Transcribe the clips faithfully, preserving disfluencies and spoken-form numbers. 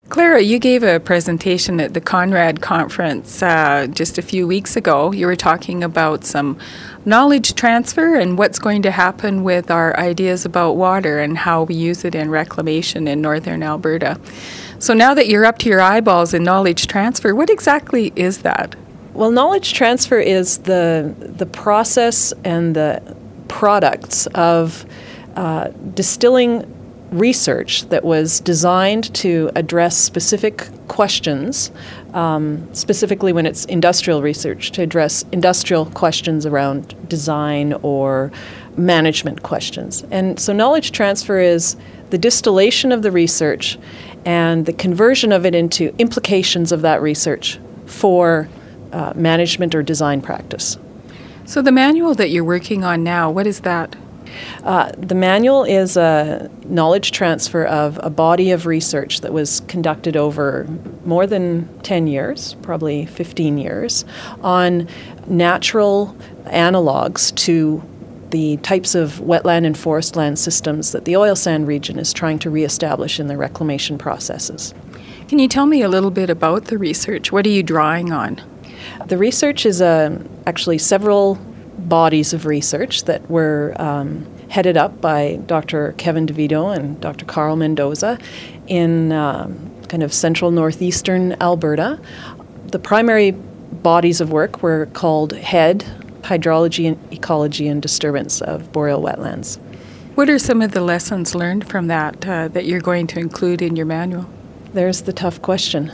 Clara, you gave a presentation at the Conrad Conference uh, just a few weeks ago. You were talking about some knowledge transfer and what's going to happen with our ideas about water and how we use it in reclamation in northern Alberta. So now that you're up to your eyeballs in knowledge transfer, what exactly is that? Well, knowledge transfer is the the process and the products of uh, distilling research that was designed to address specific questions, um, specifically when it's industrial research, to address industrial questions around design or management questions. And so knowledge transfer is the distillation of the research and the conversion of it into implications of that research for uh, management or design practice. So the manual that you're working on now, what is that? Uh, the manual is a knowledge transfer of a body of research that was conducted over more than ten years, probably fifteen years, on natural analogs to the types of wetland and forest land systems that the oil sand region is trying to reestablish in the reclamation processes. Can you tell me a little bit about the research? What are you drawing on? The research is uh, actually several bodies of research that were um, headed up by Doctor Kevin DeVito and Doctor Carl Mendoza in um, kind of central northeastern Alberta. The primary bodies of work were called HEAD, Hydrology and Ecology and Disturbance of Boreal Wetlands. What are some of the lessons learned from that uh, that you're going to include in your manual? There's the tough question.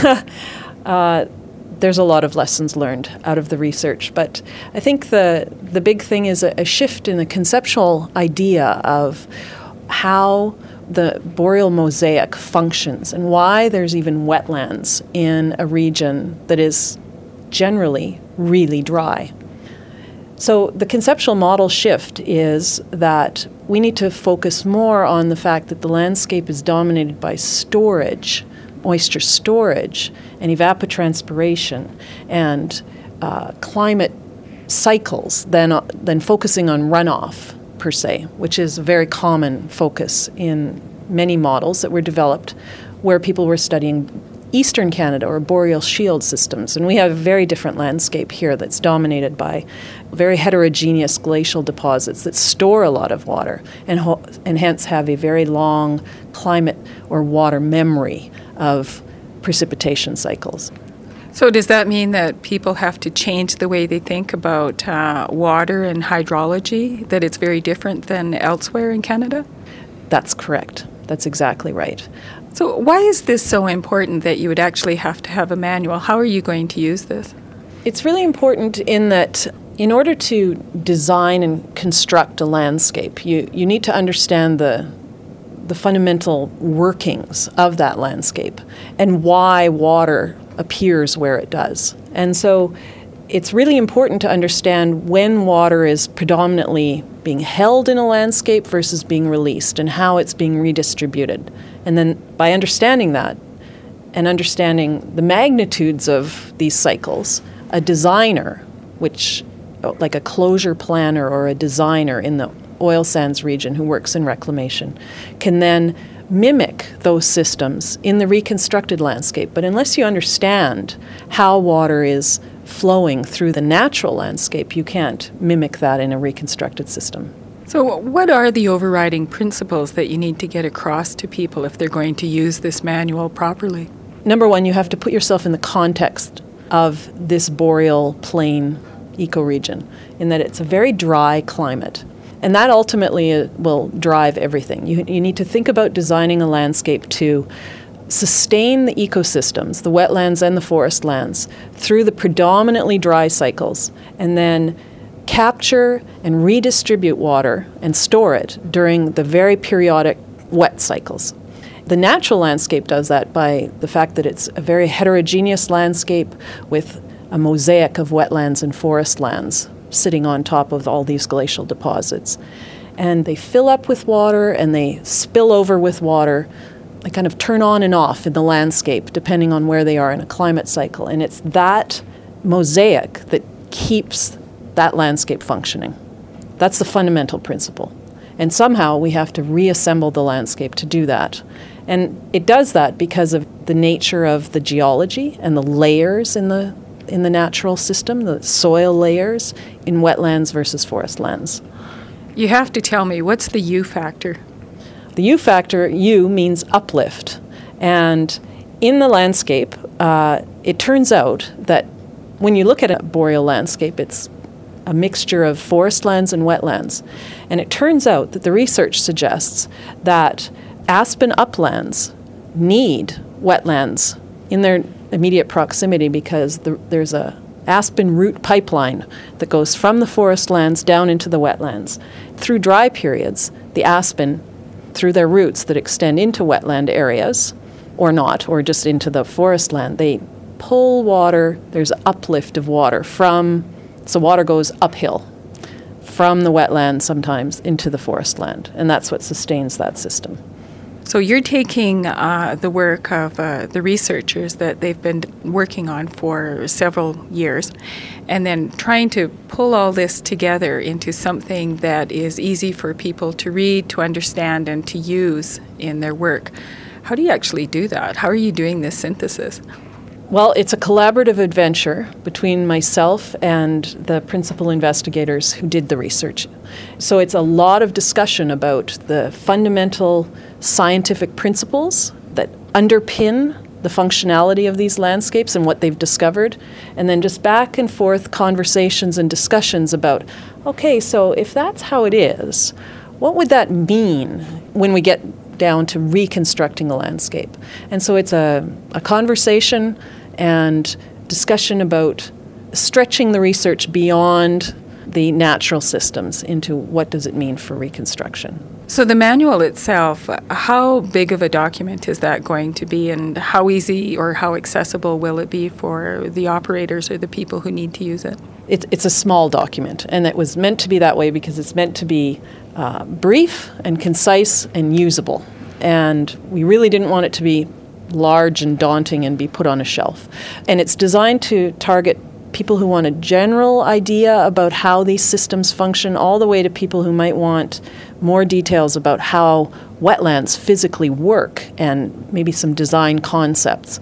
uh, There's a lot of lessons learned out of the research, but I think the the big thing is a, a shift in the conceptual idea of how the boreal mosaic functions and why there's even wetlands in a region that is generally really dry. So the conceptual model shift is that we need to focus more on the fact that the landscape is dominated by storage, moisture storage, and evapotranspiration, and uh, climate cycles than, uh, than focusing on runoff per se, which is a very common focus in many models that were developed where people were studying eastern Canada or boreal shield systems. And we have a very different landscape here that's dominated by very heterogeneous glacial deposits that store a lot of water and, ho- and hence have a very long climate or water memory of precipitation cycles. So does that mean that people have to change the way they think about uh, water and hydrology, that it's very different than elsewhere in Canada? That's correct. That's exactly right. So why is this so important that you would actually have to have a manual? How are you going to use this? It's really important in that in order to design and construct a landscape, you, you need to understand the the fundamental workings of that landscape and why water appears where it does. And so it's really important to understand when water is predominantly being held in a landscape versus being released and how it's being redistributed. And then by understanding that and understanding the magnitudes of these cycles, a designer, which like a closure planner or a designer in the oil sands region who works in reclamation, can then mimic those systems in the reconstructed landscape. But unless you understand how water is flowing through the natural landscape, you can't mimic that in a reconstructed system. So what are the overriding principles that you need to get across to people if they're going to use this manual properly? Number one, you have to put yourself in the context of this boreal plain ecoregion, in that it's a very dry climate. And that ultimately will drive everything. You, you need to think about designing a landscape to sustain the ecosystems, the wetlands and the forest lands, through the predominantly dry cycles, and then capture and redistribute water and store it during the very periodic wet cycles. The natural landscape does that by the fact that it's a very heterogeneous landscape with a mosaic of wetlands and forest lands sitting on top of all these glacial deposits. And they fill up with water and they spill over with water. They kind of turn on and off in the landscape depending on where they are in a climate cycle. And it's that mosaic that keeps that landscape functioning. That's the fundamental principle. And somehow we have to reassemble the landscape to do that. And it does that because of the nature of the geology and the layers in the in the natural system, the soil layers in wetlands versus forest lands. You have to tell me, what's the U factor? The U factor, U means uplift. And in the landscape, uh, it turns out that when you look at a boreal landscape, it's a mixture of forest lands and wetlands. And it turns out that the research suggests that aspen uplands need wetlands in their immediate proximity because the, there's a aspen root pipeline that goes from the forest lands down into the wetlands. Through dry periods, the aspen, through their roots that extend into wetland areas, or not, or just into the forest land, they pull water, there's uplift of water from, so water goes uphill from the wetland sometimes into the forest land, and that's what sustains that system. So you're taking uh, the work of uh, the researchers that they've been working on for several years and then trying to pull all this together into something that is easy for people to read, to understand, and to use in their work. How do you actually do that? How are you doing this synthesis? Well, it's a collaborative adventure between myself and the principal investigators who did the research. So it's a lot of discussion about the fundamental scientific principles that underpin the functionality of these landscapes and what they've discovered, and then just back and forth conversations and discussions about, okay, so if that's how it is, what would that mean when we get down to reconstructing a landscape? And so it's a, a conversation and discussion about stretching the research beyond the natural systems into what does it mean for reconstruction. So the manual itself, how big of a document is that going to be, and how easy or how accessible will it be for the operators or the people who need to use it? It, it's a small document, and it was meant to be that way because it's meant to be uh, brief and concise and usable. And we really didn't want it to be large and daunting and be put on a shelf. And it's designed to target people who want a general idea about how these systems function, all the way to people who might want more details about how wetlands physically work and maybe some design concepts.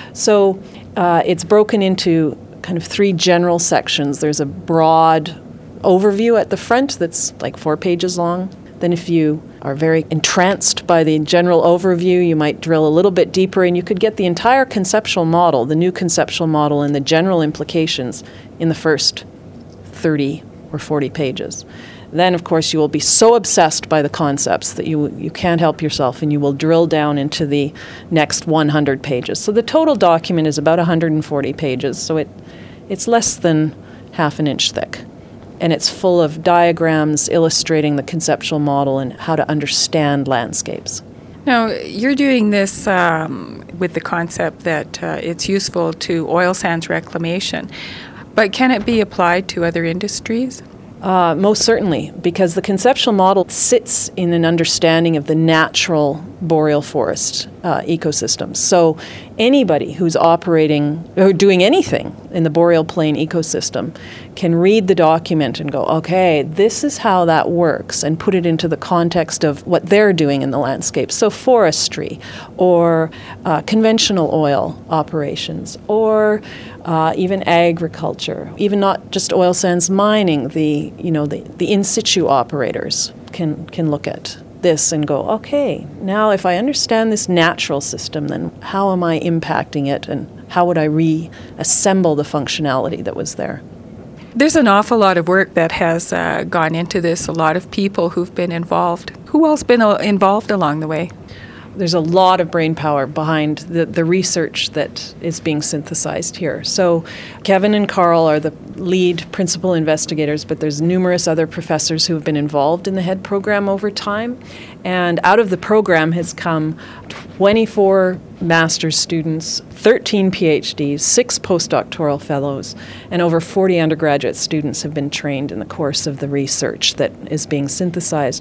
So uh, it's broken into kind of three general sections. There's a broad overview at the front that's like four pages long. Then if you are very entranced by the general overview, you might drill a little bit deeper and you could get the entire conceptual model, the new conceptual model and the general implications in the first thirty or forty pages. Then, of course, you will be so obsessed by the concepts that you you can't help yourself and you will drill down into the next one hundred pages. So the total document is about one hundred forty pages, so it it's less than half an inch thick. And it's full of diagrams illustrating the conceptual model and how to understand landscapes. Now, you're doing this um, with the concept that uh, it's useful to oil sands reclamation, but can it be applied to other industries? Uh, most certainly, because the conceptual model sits in an understanding of the natural boreal forest uh, ecosystems. So anybody who's operating or doing anything in the boreal plain ecosystem can read the document and go, okay, this is how that works, and put it into the context of what they're doing in the landscape. So forestry, or uh, conventional oil operations, or uh, even agriculture, even not just oil sands mining, the you know the, the in situ operators can can look at this and go, okay, now if I understand this natural system, then how am I impacting it, and how would I reassemble the functionality that was there? There's an awful lot of work that has uh, gone into this, a lot of people who've been involved. Who else been uh, involved along the way? There's a lot of brain power behind the, the research that is being synthesized here. So Kevin and Carl are the lead principal investigators, but there's numerous other professors who have been involved in the HEAD program over time. And out of the program has come twenty-four master's students, thirteen PhDs, six postdoctoral fellows, and over forty undergraduate students have been trained in the course of the research that is being synthesized.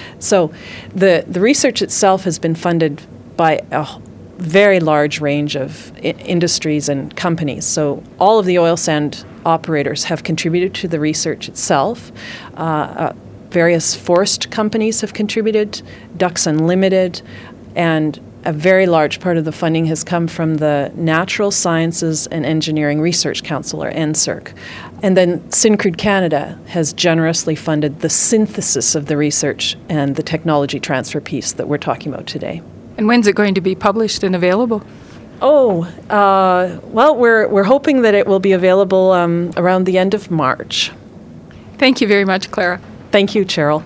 So the, the research itself has been funded by a very large range of I- industries and companies. So all of the oil sand operators have contributed to the research itself. Uh, uh, various forest companies have contributed, Ducks Unlimited, and a very large part of the funding has come from the Natural Sciences and Engineering Research Council, or N S E R C. And then Syncrude Canada has generously funded the synthesis of the research and the technology transfer piece that we're talking about today. And when's it going to be published and available? Oh, uh, well, we're, we're hoping that it will be available um, around the end of March. Thank you very much, Clara. Thank you, Cheryl.